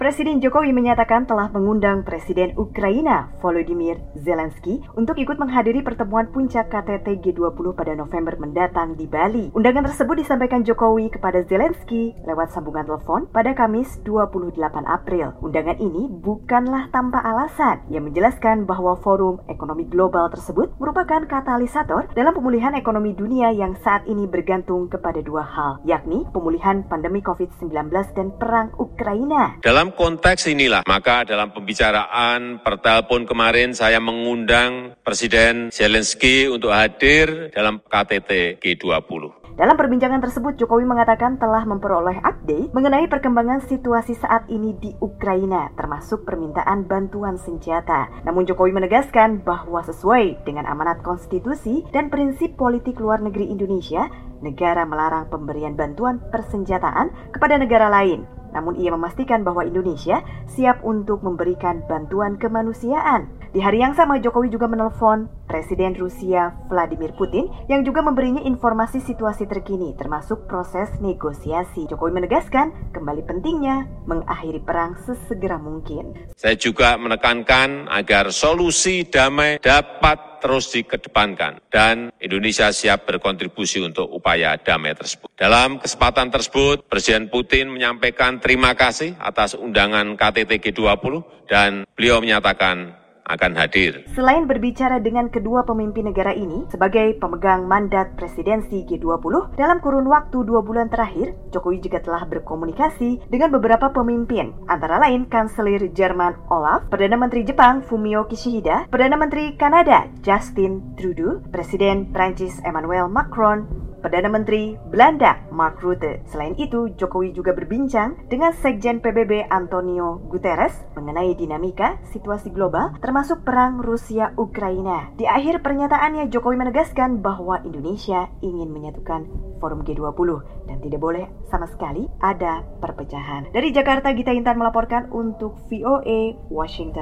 Presiden Jokowi menyatakan telah mengundang Presiden Ukraina Volodymyr Zelensky untuk ikut menghadiri pertemuan puncak KTT G20 pada November mendatang di Bali. Undangan tersebut disampaikan Jokowi kepada Zelensky lewat sambungan telepon pada Kamis 28 April. Undangan ini bukanlah tanpa alasan. Ia menjelaskan bahwa Forum Ekonomi Global tersebut merupakan katalisator dalam pemulihan ekonomi dunia yang saat ini bergantung kepada dua hal, yakni pemulihan pandemi COVID-19 dan perang Ukraina. Dalam konteks inilah, maka dalam pembicaraan per telepon kemarin saya mengundang Presiden Zelensky untuk hadir dalam KTT G20. Dalam perbincangan tersebut, Jokowi mengatakan telah memperoleh update mengenai perkembangan situasi saat ini di Ukraina, termasuk permintaan bantuan senjata. Namun Jokowi menegaskan bahwa sesuai dengan amanat konstitusi dan prinsip politik luar negeri Indonesia, negara melarang pemberian bantuan persenjataan kepada negara lain. Namun ia memastikan bahwa Indonesia siap untuk memberikan bantuan kemanusiaan. Di hari yang sama, Jokowi juga menelpon Presiden Rusia Vladimir Putin yang juga memberinya informasi situasi terkini, termasuk proses negosiasi. Jokowi menegaskan kembali pentingnya mengakhiri perang sesegera mungkin. Saya juga menekankan agar solusi damai dapat terus dikedepankan dan Indonesia siap berkontribusi untuk upaya damai tersebut. Dalam kesempatan tersebut, Presiden Putin menyampaikan terima kasih atas undangan KTT G20 dan beliau menyatakan akan hadir. Selain berbicara dengan kedua pemimpin negara ini sebagai pemegang mandat presidensi G20, dalam kurun waktu 2 bulan terakhir, Jokowi juga telah berkomunikasi dengan beberapa pemimpin, antara lain Kanselir Jerman Olaf, Perdana Menteri Jepang Fumio Kishida, Perdana Menteri Kanada Justin Trudeau, Presiden Prancis Emmanuel Macron, Perdana Menteri Belanda Mark Rutte. Selain itu, Jokowi juga berbincang dengan Sekjen PBB Antonio Guterres mengenai dinamika situasi global termasuk perang Rusia-Ukraina. Di akhir pernyataannya, Jokowi menegaskan bahwa Indonesia ingin menyatukan Forum G20 dan tidak boleh sama sekali ada perpecahan. Dari Jakarta, Gita Intan melaporkan untuk VOA Washington.